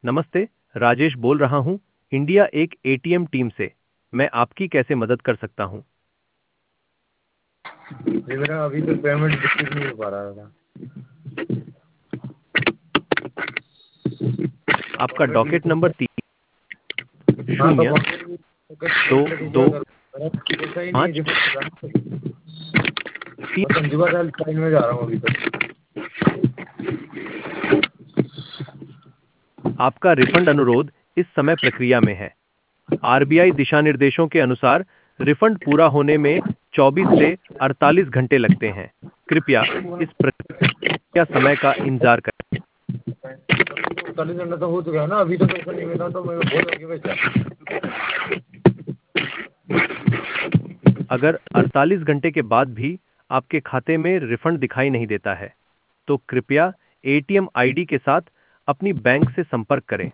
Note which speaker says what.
Speaker 1: नमस्ते, राजेश बोल रहा हूँ, इंडिया एक एटीएम टीम से। मैं आपकी कैसे मदद कर सकता हूँ?
Speaker 2: जी मेरा अभी तो पेमेंट रिसीव नहीं हो पा रहा था।
Speaker 1: आपका डॉकेट नंबर
Speaker 2: हाँ तो
Speaker 1: 0 2
Speaker 2: लेके क्या
Speaker 1: 2
Speaker 2: करूँ? मेरा पैसा ही नहीं
Speaker 1: 5
Speaker 2: रिफंड हो रहा।
Speaker 1: 3।
Speaker 2: मैं संजीवा हेल्थ लाइन में जा रहा हूँ अभी तो।
Speaker 1: आपका रिफंड अनुरोध इस समय प्रक्रिया में है। आरबीआई दिशा निर्देशों के अनुसार रिफंड पूरा होने में 24 से 48 घंटे लगते हैं। कृपया इस प्रक्रिया समय का इंतजार करें।
Speaker 2: 40 घंटा तो हो चुका है ना, अभी तो पैसा नहीं मिला तो मैं बहुत आगे पैसा।
Speaker 1: अगर 48 घंटे के बाद भी आपके खाते में रिफंड दिखाई नहीं देता है, तो कृपया एटीएम आईडी के साथ अपनी बैंक से संपर्क करें।